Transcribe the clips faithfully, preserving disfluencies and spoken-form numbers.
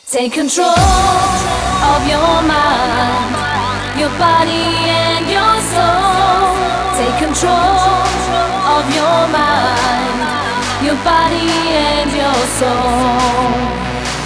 Take control of your mind, your body and your soul. Take control of your mind, your body and your soul.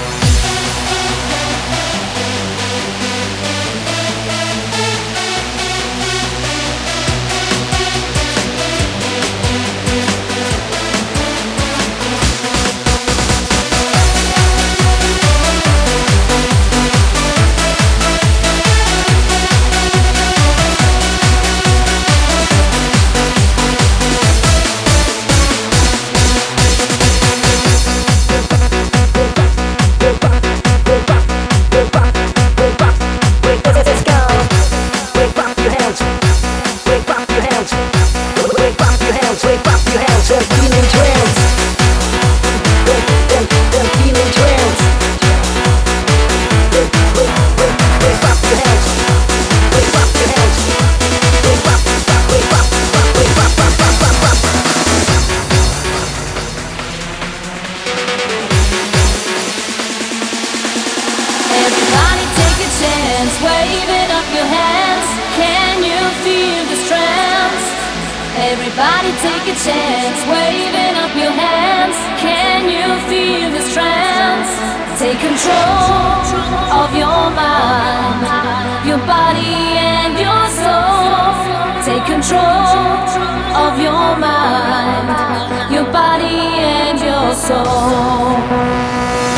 Waving up your hands, can you feel this trance? Everybody take a chance, waving up your hands, can you feel this trance? Take control of your mind, your body and your soul. Take control of your mind, your body and your soul.